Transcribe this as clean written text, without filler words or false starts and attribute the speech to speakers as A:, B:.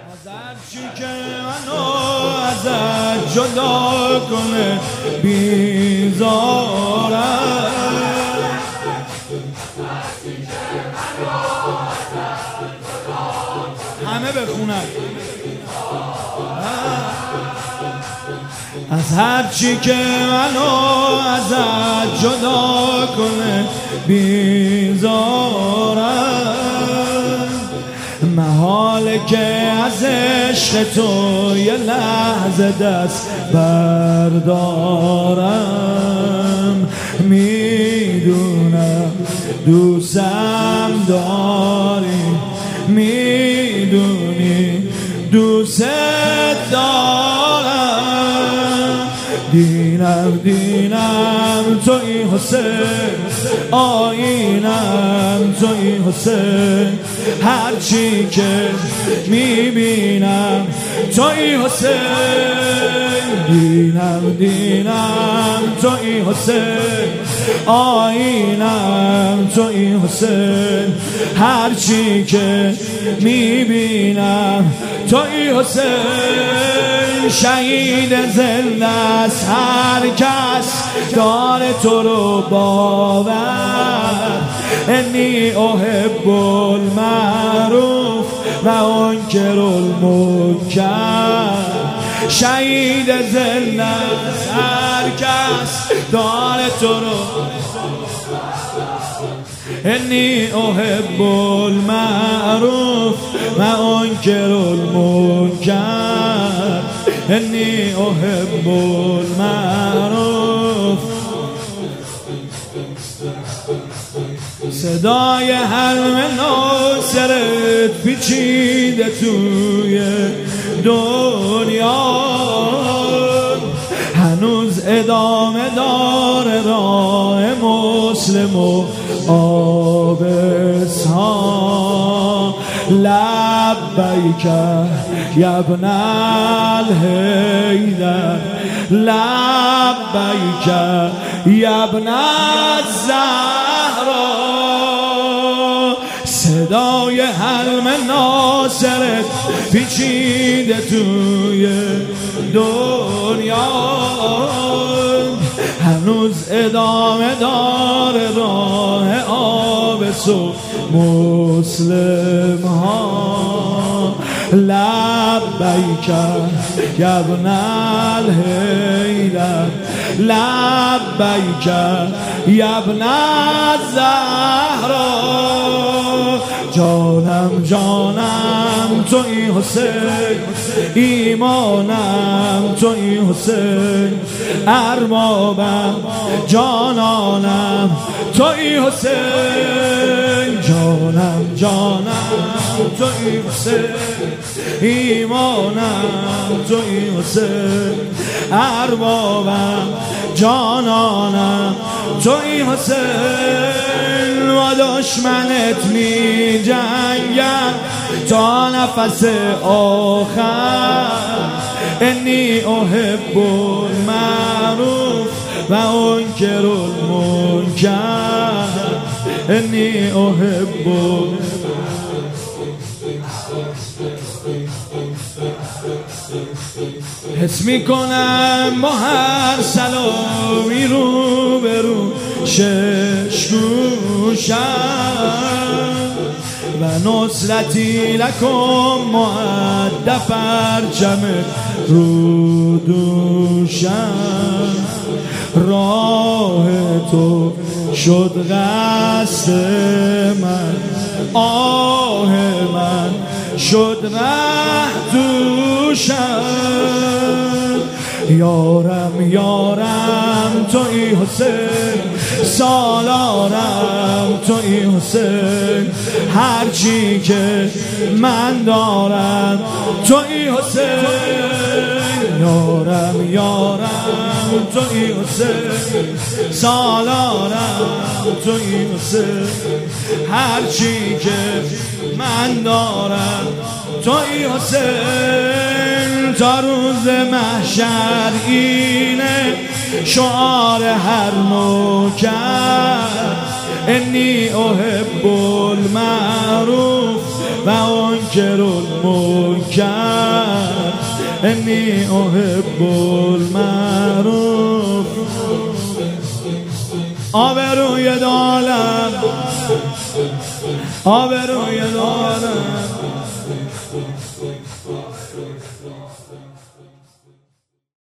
A: هرچی که منو ازت جدا کنه بیزارم. همه بخونن از هرچی که منو ازت جدا کنه بیزارم. محاله که از عشق تو یه لحظه دست بردارم. میدونم دوستم داری، میدونی دوست دارم. دینم توی حسین، آینم توی حسین. هرچی که میبینم توی حسین. دینم توی حسین، آینم توی حسین. هرچی که میبینم توی حسین. شهید زنده است هر کس داره تو رو باور. انی احب المعروف و انکر المنکر. شهید زنده است هر کس داره تو رو. انی احب المعروف و انکر المنکر. انی احب المعروف. صدای حرم ناصرت پیچیده توی دنیا. هنوز ادامه داره راه مسلم و آبسها. لبیک یا ابن الحیدر، لبیک یا ابن الزهرا. صدای حرم ناصرت پیچیده توی دنیا. هنوز ادامه داره راه آبس و مسلم ها. لبیک یا ابن الحیدر، لبیک یا ابن الزهرا. جانم جانم توی حسین، ایمانم توی حسین. اربابم جانانم توی حسین. جانم جانم توی حسین، ایمانم توی حسین. اربابم جانانم توی حسین. و دشمنت می جنگم تا نفس آخر. انی احب المعروف و انکر المنکر. انی احب. حس میکنم با هر سلامی رو برو شش گوشم. و نصرتی لکم مؤدب پرچم رو دوشم. راه تو شد قصد من، آه من شد ره دوشم. یارم یارم توی حسین، سالارم توی حسین. هرچی که من دارم توی حسین. یارم یارم توی حسین، سالارم توی حسین. هرچی که من دارم توی حسین. تا روز محشر اینه شعار هر نوکر. انی احب المعروف و انکر المنکر انی احب المعروف. آبروی دالم، آبروی دالم.